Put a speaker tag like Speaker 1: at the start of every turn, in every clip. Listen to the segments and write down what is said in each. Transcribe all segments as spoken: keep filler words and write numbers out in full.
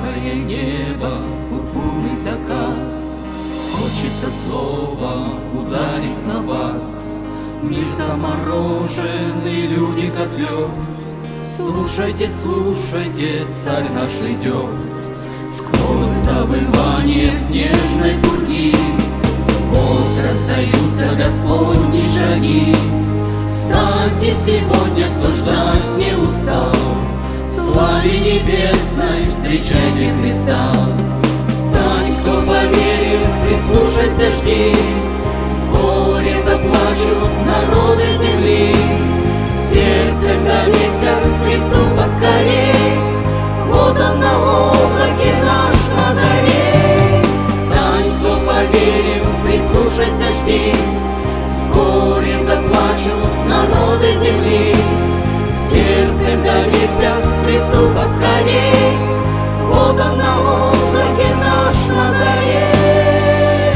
Speaker 1: Тихое небо, пурпурный закат. Хочется слово ударить на бат. Мы заморожены люди, как лед. Слушайте, слушайте, царь наш идет. Сквозь завывание снежной пурги вот раздаются Господни шаги. Встаньте сегодня, кто ждать не устал, в славе небесной встречайте Христа. Встань, кто поверил, прислушайся, жди. Вскоре заплачут народы земли. Сердцем доверься Христу поскорей. Вот он на облаке наш Назарей. Встань, кто поверил, прислушайся, жди. Вскоре заплачут народы земли. Сердцем доверься Христу поскорей. Вот он на облаке наш Назарей.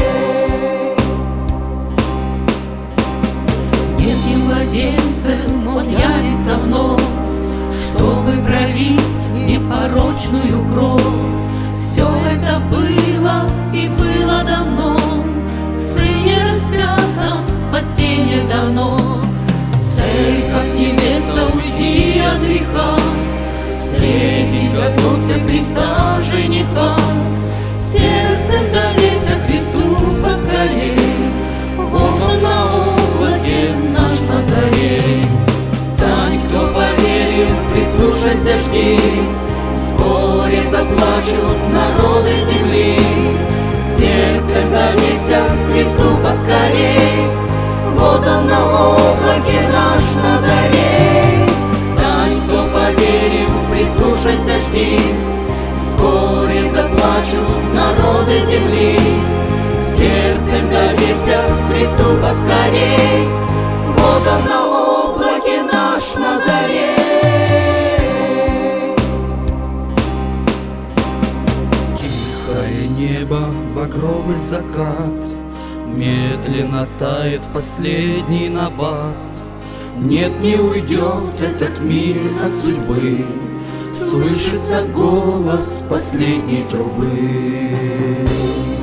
Speaker 1: Детским младенцем он явится вновь, чтобы пролить непорочную кровь. Все это было и было давно, в Сыне распятом спасение дано. Церковь, невеста, уйди от греха, встретить готовься Христа жениха. Сердцем доверься Христу поскорей. Вот он на облаке наш Назарей. Встань, кто поверил, прислушайся, жди. Вскоре заплачут народы земли. Сердцем доверься Христу поскорей. Вот он на облаке наш Назарей. Встань, кто поверил, прислушайся, жди. Вскоре заплачут народы земли. Сердцем доверься Христу поскорей. Вот он на облаке наш Назарей. Тихое небо, багровый закат, медленно тает последний набат. Нет, не уйдет этот мир от судьбы, слышится голос последней трубы.